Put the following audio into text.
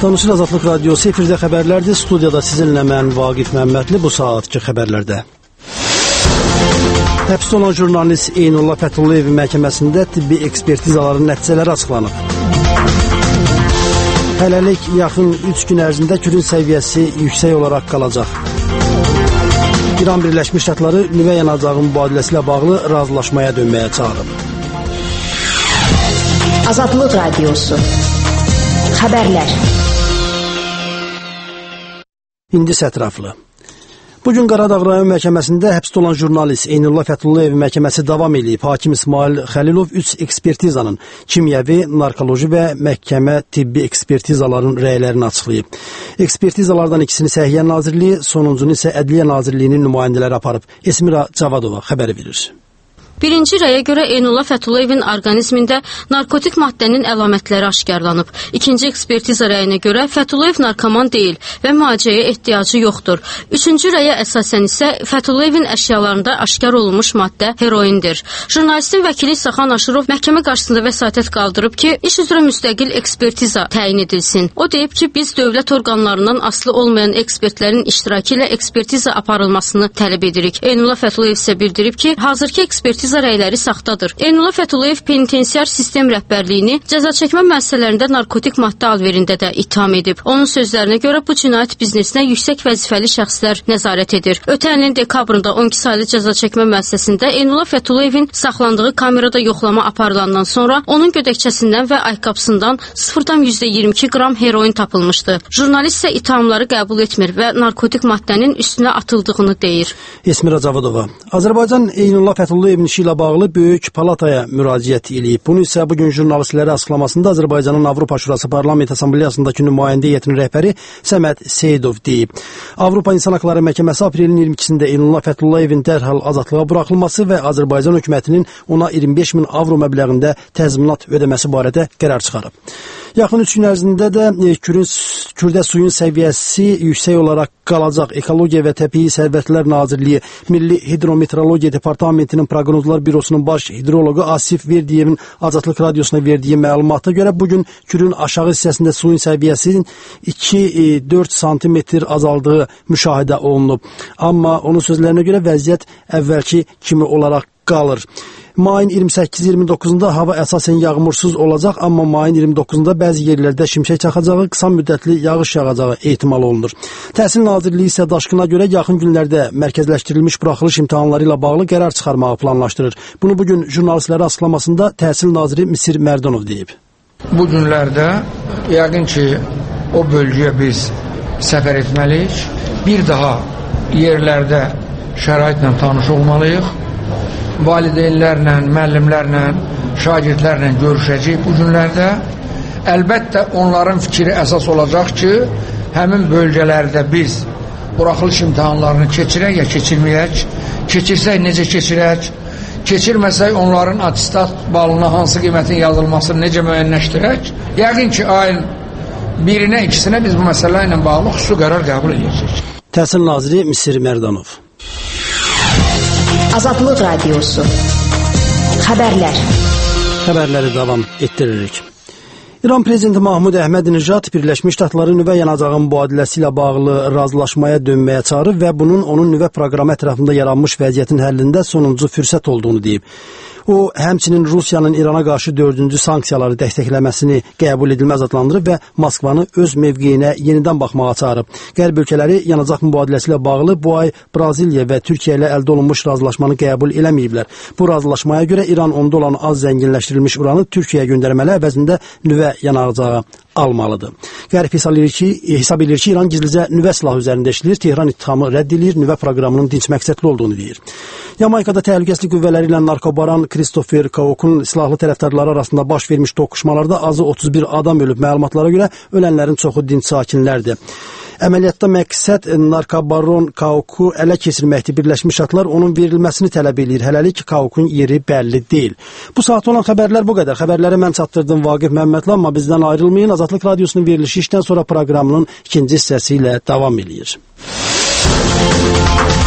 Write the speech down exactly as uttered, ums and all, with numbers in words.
Tanışır Azadlıq Radiosu efirdə xəbərlərdir. Studiyada sizinlə mən Vaqif Məmmədli. Bu saatki xəbərlərdə. Həbsdə olan jurnalist Eynullah Fəthullayev məhkəməsində tibbi ekspertizaların nəticələri açıqlanıb. Hələlik yaxın üç gün ərzində külün səviyyəsi yüksək olaraq qalacaq. İran Birləşmiş Ştatları nüvə yanacağı mübadiləsi ilə bağlı razılaşmaya dönməyə çağırıb. Azadlıq Radiosu Xəbərlər. İndi ətraflı. Bugün Qaradağ rayon məhkəməsində həbsdə olan jurnalist Eynullah Fəthullayev məhkəməsi davam edib. Hakim İsmail Xəlilov üç ekspertizanın kimyəvi, narkoloji və məhkəmə tibbi ekspertizaların rəylərini açıqlayıb. Ekspertizalardan ikisini Səhiyyə Nazirliyi, sonuncunu isə Ədliyyə Nazirliyinin nümayəndələri aparıb. Esmira Cavadova xəbəri verir. Birinci rəyə görə Eynullah Fətullayevin orqanizmində narkotik maddənin əlamətləri aşkarlanıb. İkinci ekspertiza rəyinə görə Fətullayev narkoman deyil və müalicəyə ehtiyacı yoxdur. Üçüncü rəyə əsasən isə Fətullayevin əşyalarında aşkar olunmuş maddə heroindir. Jurnalistin vəkili İsaxan Aşırov məhkəmə qarşısında vəsatət qaldırıb ki, iş üzrə müstəqil ekspertiza təyin edilsin. O deyib ki, biz dövlət orqanlarından asılı olmayan ekspertlərin iştirakı ilə ekspertiza aparılmasını tələb edirik. Eynullah Fəthullayev isə bildirib ki, hazırki ekspertiza rəyləri saxtadır. Eynullah Fəthullayev penitensiar sistem rəhbərliyini cəza çəkmə müəssisələrində narkotik maddə alverində də ittiham edib. Onun sözlərinə görə bu cinayət biznesinə yüksək vəzifəli şəxslər nəzarət edir. Ötən ilin dekabrında on iki saylı cəza çəkmə müəssisəsində Eynullah Fətullayevin saxlandığı kamerada yoxlama aparılandan sonra onun gödəkçəsindən və ayaqqabısından sıfır nöqtə iyirmi iki qram heroin tapılmışdı. Jurnalist isə ittihamları qəbul etmir və narkotik maddənin üstünə atıldığını deyir. Esmira Cavadova. Azərbaycan Eynullah Fətullayevin işi ilə bağlı Böyük Palataya müraciət edib. Bunu isə bugün jurnalistlərə açıqlamasında Azərbaycanın Avropa Şurası Parlament Assambleyasındakı nümayəndə heyətinin rəhbəri Səməd Seyidov deyib. Avropa İnsan Haqları Məhkəməsi aprelin iyirmi ikisində Eynullah Fətullayevin dərhal azadlığa buraxılması və Azərbaycan hökumətinin ona iyirmi beş min avro məbləğində təzminat ödəməsi barədə qərar çıxarıb. Yaxın üç gün ərzində də Kürün, Kürdə suyun səviyyəsi yüksək olaraq qalacaq. Ekologiya və Təbii Sərvətlər Nazirliyi Milli Hidrometeorologiya Departamentinin Proqnozlar Bürosunun baş hidroloqu Asif Verdiyevin Azadlıq Radiosuna verdiyi məlumata görə bugün Kürün aşağı hissəsində suyun səviyyəsinin iki dörd santimetr azaldığı müşahidə olunub. Amma onun sözlərinə görə vəziyyət əvvəlki kimi olaraq qalır. Mayın iyirmi səkkiz iyirmi doqquzunda hava əsasən yağmursuz olacaq, amma mayın iyirmi doqquzunda bəzi yerlərdə şimşək çaxacağı, qısa müddətli yağış yağacağı ehtimal olunur. Təhsil Nazirliyi isə daşqına görə yaxın günlərdə mərkəzləşdirilmiş buraxılış imtahanları ilə bağlı qərar çıxarmağı planlaşdırır. Bunu bugün jurnalistlərə açıqlamasında Təhsil Naziri Misir Mərdanov deyib. Bu günlərdə yəqin ki, o bölgəyə biz səfər etməliyik. Bir daha yerlərdə şəraitlə tanış olmalıyıq. Valideynlərlə, müəllimlərlə, şagirdlərlə görüşəcəyik bu günlərdə. Əlbəttə onların fikri əsas olacaq ki, həmin bölgələrdə biz buraxılış imtahanlarını keçirək ya keçirməyək, keçirsək necə keçirək, keçirməsək onların atestat balına hansı qiymətin yazılmasını necə müəyyənləşdirək. Yəqin ki, ayın birinə, ikisinə biz bu məsələ ilə bağlı xüsusi qərar qəbul edəcəyik. Təhsil Naziri Misir Mərdanov. Azadlıq Radiosu Xəbərlər. Xəbərləri davam etdiririk. İran Prezidenti Mahmud Əhməd-Nijad Birləşmiş Ştatların nüvə yanacağı mübadiləsi ilə bağlı razılaşmaya dönməyə çağırıb və bunun onun nüvə proqramı ətrafında yaranmış vəziyyətin həllində sonuncu fürsət olduğunu deyib. O, həmçinin Rusiyanın İrana qarşı dördüncü sanksiyaları dəstəkləməsini qəbul edilməz adlandırıb və Moskvanı öz mövqeyinə yenidən baxmağa çağırıb. Qərb ölkələri yanacaq mübadiləsi ilə bağlı bu ay Braziliya və Türkiyə ilə əldə olunmuş razılaşmanı qəbul eləməyiblər. Bu razılaşmaya görə İran onda olan az zənginləşdirilmiş uranı Türkiyəyə göndərməli əvəzində nüvə yanacağı almalıdır. Qərb hesab edir ki, hesab edir ki, İran gizlicə nüvə silahı üzərində işləyir, Tehran ittihamı rədd edir, nüvə proqramının dinc məqsədli olduğunu deyir. Yamaykada təhlükəsizlik qüvvələri ilə narkobaran Christopher Kauk'un silahlı tərəfdarları arasında baş vermiş toqquşmalarda azı otuz bir adam ölüb. Məlumatlara görə ölənlərin çoxu dinc sakinlərdir. Əməliyyatda məqsəd narkobaron Kauk'u ələ keçirməkdir. Birləşmiş Ştatlar onun verilməsini tələb edir. Hələlik Kauk'un yeri bəlli deyil. Bu saat olan xəbərlər bu qədər. Xəbərləri mən çatdırdım Vaqif Məmmədli, amma bizdən ayrılmayın. Azadlıq Radiosunun verilişi işdən sonra proqramının ikinci hissəsi ilə davam edir.